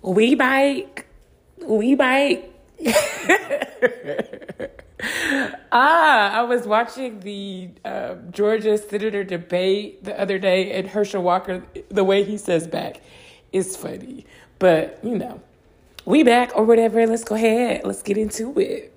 We bike. I was watching the Georgia Senator debate the other day, and Herschel Walker, the way he says back is funny. But, we back or whatever. Let's go ahead. Let's get into it.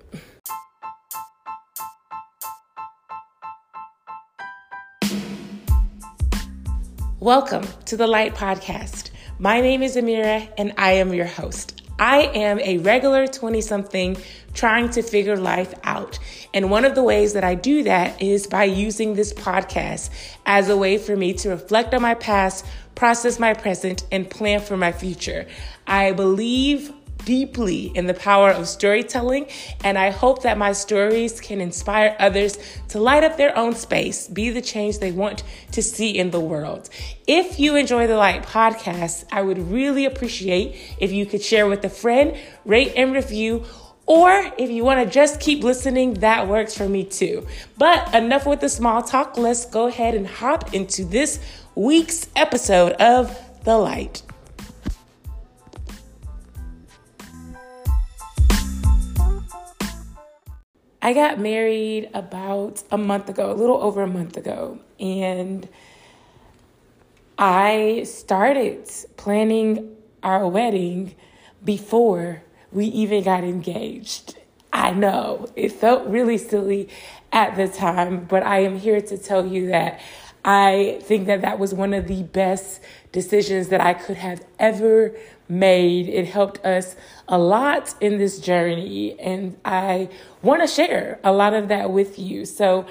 Welcome to the Light Podcast. My name is Amira, and I am your host. I am a regular 20-something trying to figure life out. And one of the ways that I do that is by using this podcast as a way for me to reflect on my past, process my present, and plan for my future. I believe deeply in the power of storytelling, and I hope that my stories can inspire others to light up their own space, be the change they want to see in the world. If you enjoy the Light Podcast, I would really appreciate if you could share with a friend, rate and review, or if you want to just keep listening, that works for me too. But enough with the small talk. Let's go ahead and hop into this week's episode of The Light. I got married about a little over a month ago, and I started planning our wedding before we even got engaged. I know it felt really silly at the time, but I am here to tell you that I think that was one of the best decisions that I could have ever made. It helped us a lot in this journey, and I want to share a lot of that with you. So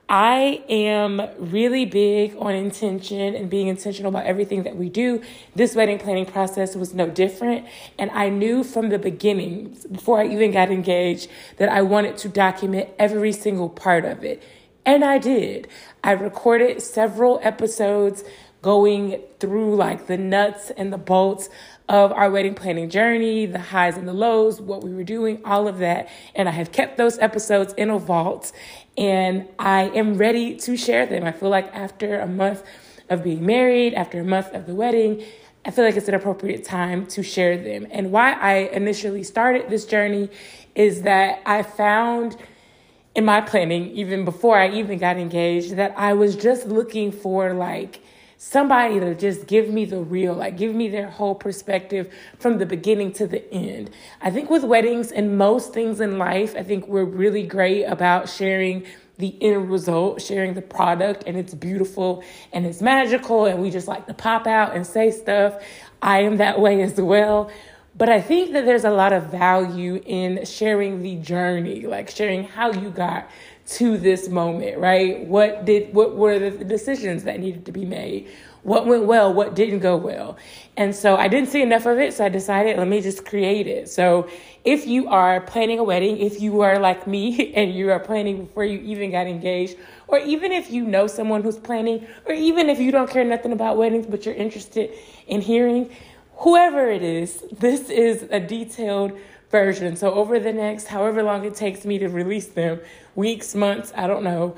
I am really big on intention and being intentional about everything that we do. This wedding planning process was no different. And I knew from the beginning, before I even got engaged, that I wanted to document every single part of it. And I did. I recorded several episodes going through like the nuts and the bolts of our wedding planning journey, the highs and the lows, what we were doing, all of that. And I have kept those episodes in a vault, and I am ready to share them. I feel like after a month of being married, after a month of the wedding, I feel like it's an appropriate time to share them. And why I initially started this journey is that I found in my planning, even before I even got engaged, that I was just looking for somebody to just give me the real, give me their whole perspective from the beginning to the end. I think with weddings and most things in life, I think we're really great about sharing the end result, sharing the product, and it's beautiful and it's magical, and we just like to pop out and say stuff. I am that way as well. But I think that there's a lot of value in sharing the journey, sharing how you got to this moment, right? What were the decisions that needed to be made? What went well? What didn't go well? And so I didn't see enough of it, so I decided, let me just create it. So if you are planning a wedding, if you are like me and you are planning before you even got engaged, or even if you know someone who's planning, or even if you don't care nothing about weddings, but you're interested in hearing, whoever it is, this is a detailed version. So over the next however long it takes me to release them, weeks, months, I don't know,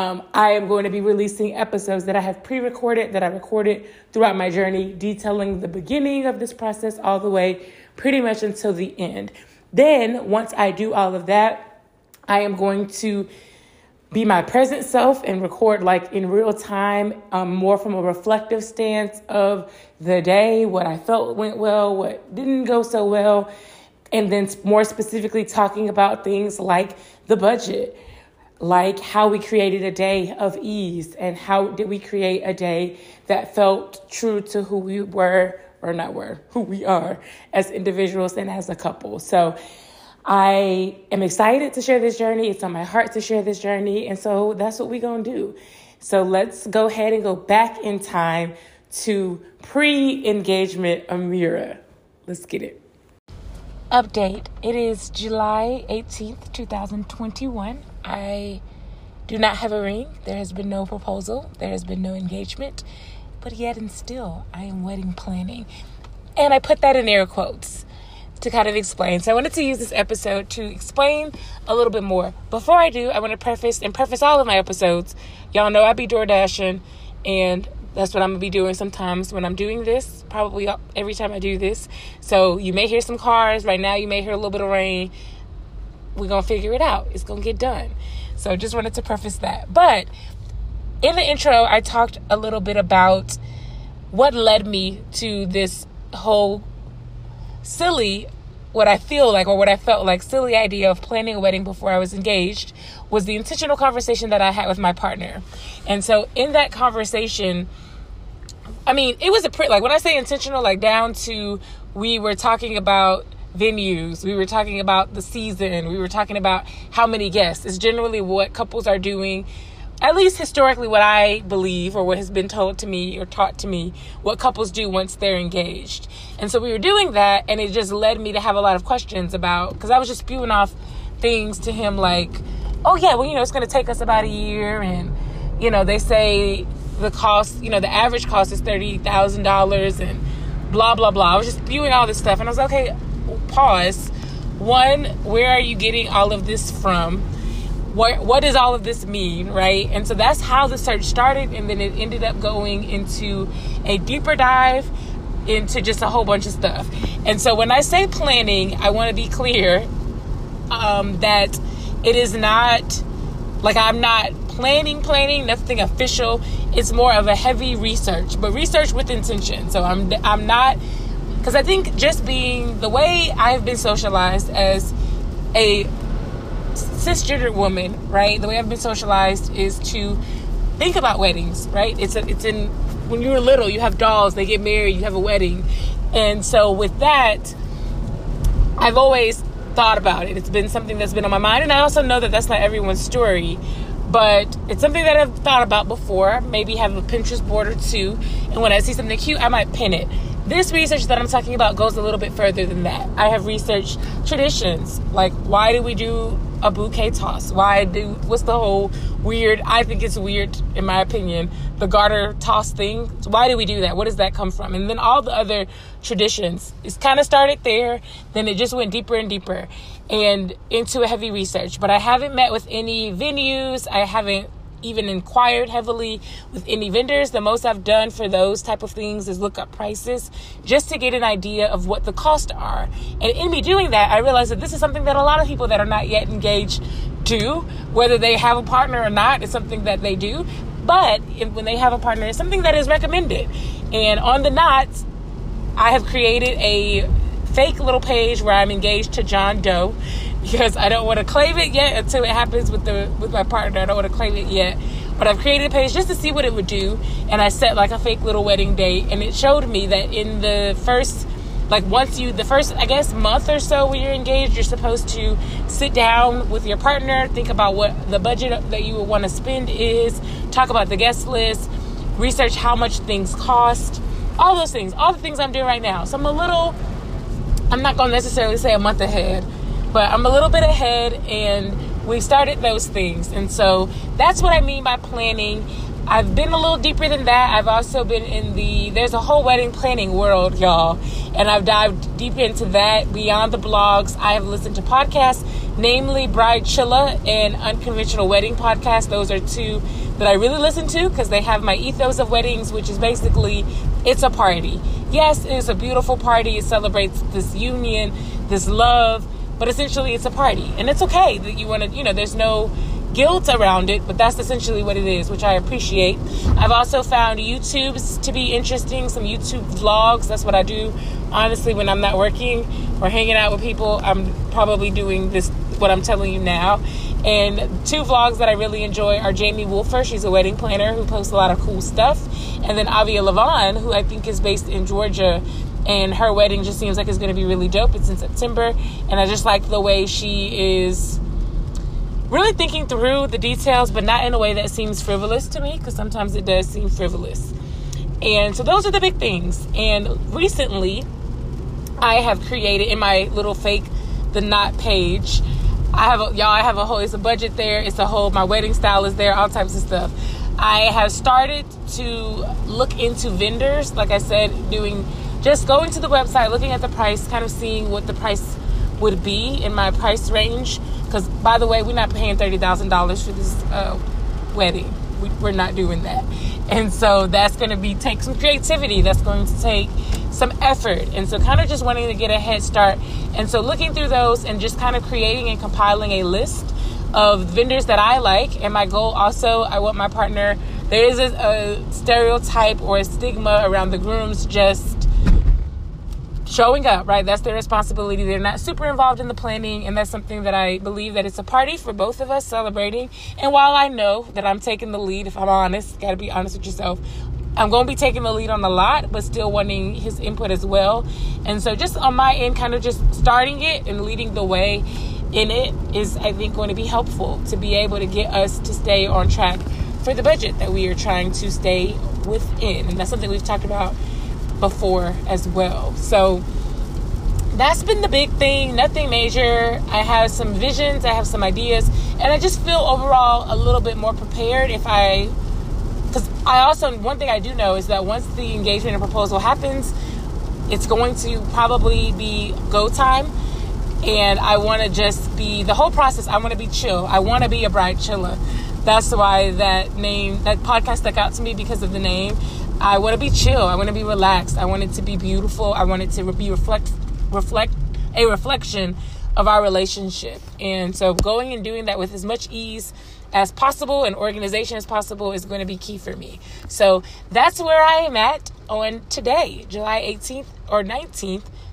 I am going to be releasing episodes that I have pre-recorded, that I recorded throughout my journey, detailing the beginning of this process all the way pretty much until the end. Then once I do all of that, I am going to be my present self and record in real time, more from a reflective stance of the day, what I felt went well, what didn't go so well. And then more specifically talking about things like the budget, like how we created a day of ease and how did we create a day that felt true to who we were, or not were, who we are as individuals and as a couple. So I am excited to share this journey. It's on my heart to share this journey. And so that's what we're going to do. So let's go ahead and go back in time to pre-engagement Amira. Let's get it. Update. It is July 18th, 2021. I do not have a ring. There has been no proposal. There has been no engagement. But yet and still, I am wedding planning. And I put that in air quotes to kind of explain. So I wanted to use this episode to explain a little bit more. Before I do, I want to preface all of my episodes. Y'all know I be door dashing, and That's what I'm going to be doing sometimes when I'm doing this, probably every time I do this. So you may hear some cars. Right now you may hear a little bit of rain. We're going to figure it out. It's going to get done. So just wanted to preface that. But in the intro, I talked a little bit about what led me to this whole silly, what I feel like, or what I felt like, silly idea of planning a wedding before I was engaged, was the intentional conversation that I had with my partner. And so in that conversation, I mean, it was like when I say intentional, like down to, we were talking about venues, we were talking about the season, we were talking about how many guests. It's generally what couples are doing, at least historically, what I believe, or what has been told to me or taught to me, what couples do once they're engaged. And so we were doing that, and it just led me to have a lot of questions about, because I was just spewing off things to him like, oh yeah, well, it's going to take us about a year, and, they say the cost, the average cost is $30,000, and blah, blah, blah. I was just spewing all this stuff, and I was like, okay, pause. One, where are you getting all of this from? What does all of this mean, right? And so that's how the search started, and then it ended up going into a deeper dive into just a whole bunch of stuff. And so when I say planning, I want to be clear that it is not like I'm not planning, nothing official. It's more of a heavy research, but research with intention. So I'm not, because I think just being the way I've been socialized as a cisgendered woman, right? The way I've been socialized is to think about weddings, right? It's in, when you were little, you have dolls, they get married, you have a wedding. And so with that, I've always thought about it. It's been something that's been on my mind. And I also know that that's not everyone's story, but it's something that I've thought about before, maybe have a Pinterest board or two. And when I see something cute, I might pin it. This research that I'm talking about goes a little bit further than that. I have researched traditions, like why do we do a bouquet toss? What's the whole weird, I think it's weird in my opinion, the garter toss thing. Why do we do that? What does that come from? And then all the other traditions. It's kind of started there, then it just went deeper and deeper and into a heavy research. But I haven't met with any venues. I haven't even inquired heavily with any vendors. The most I've done for those type of things is look up prices just to get an idea of what the costs are. And in me doing that, I realized that this is something that a lot of people that are not yet engaged do, whether they have a partner or not. It's something that they do. But when they have a partner, it's something that is recommended. And on the knots, I have created a fake little page where I'm engaged to John Doe, because I don't want to claim it yet until it happens with my partner. I don't want to claim it yet. But I've created a page just to see what it would do. And I set like a fake little wedding date. And it showed me that in the first, the first, I guess, month or so when you're engaged, you're supposed to sit down with your partner, think about what the budget that you would want to spend is, talk about the guest list, research how much things cost, all those things, all the things I'm doing right now. So I'm not going to necessarily say a month ahead, but I'm a little bit ahead, and we started those things. And so that's what I mean by planning. I've been a little deeper than that. I've also been there's a whole wedding planning world, y'all. And I've dived deep into that beyond the blogs. I have listened to podcasts, namely Bridechilla and Unconventional Wedding Podcast. Those are two that I really listen to because they have my ethos of weddings, which is basically, it's a party. Yes, it is a beautiful party. It celebrates this union, this love, but essentially it's a party. And it's okay that you want to, there's no guilt around it, but that's essentially what it is, which I appreciate. I've also found YouTubes to be interesting, some YouTube vlogs. That's what I do, honestly, when I'm not working or hanging out with people. I'm probably doing this, what I'm telling you now. And two vlogs that I really enjoy are Jamie Wolfer. She's a wedding planner who posts a lot of cool stuff. And then Avia Levon, who I think is based in Georgia. And her wedding just seems like it's going to be really dope. It's in September. And I just like the way she is really thinking through the details, but not in a way that seems frivolous to me, because sometimes it does seem frivolous. And so those are the big things. And recently, I have created in my little fake The Knot page, I have a whole, it's a budget there. It's a whole, my wedding style is there, all types of stuff. I have started to look into vendors, like I said, just going to the website, looking at the price, kind of seeing what the price would be in my price range. Because, by the way, we're not paying $30,000 for this wedding. We're not doing that. And so that's going to take some creativity. That's going to take some effort. And so kind of just wanting to get a head start. And so looking through those and just kind of creating and compiling a list of vendors that I like. And my goal also, I want my partner, there is a stereotype or a stigma around the grooms just showing up, right? That's their responsibility. They're not super involved in the planning, and that's something that I believe that it's a party for both of us celebrating. And while I know that I'm taking the lead, if I'm honest, got to be honest with yourself, I'm going to be taking the lead on a lot, but still wanting his input as well. And so just on my end, kind of just starting it and leading the way in it is, I think, going to be helpful to be able to get us to stay on track for the budget that we are trying to stay within. And that's something we've talked about before as well. So that's been the big thing, nothing major. I have some visions, I have some ideas, and I just feel overall a little bit more prepared because I also, one thing I do know is that once the engagement and proposal happens, it's going to probably be go time. And I want to just be, the whole process, I want to be chill. I want to be a bride chiller. That's why that podcast stuck out to me, because of the name. I want to be chill. I want to be relaxed. I want it to be beautiful. I want it to be reflect a reflection of our relationship. And so going and doing that with as much ease as possible and organization as possible is going to be key for me. So that's where I am at on today, July 18th or 19th,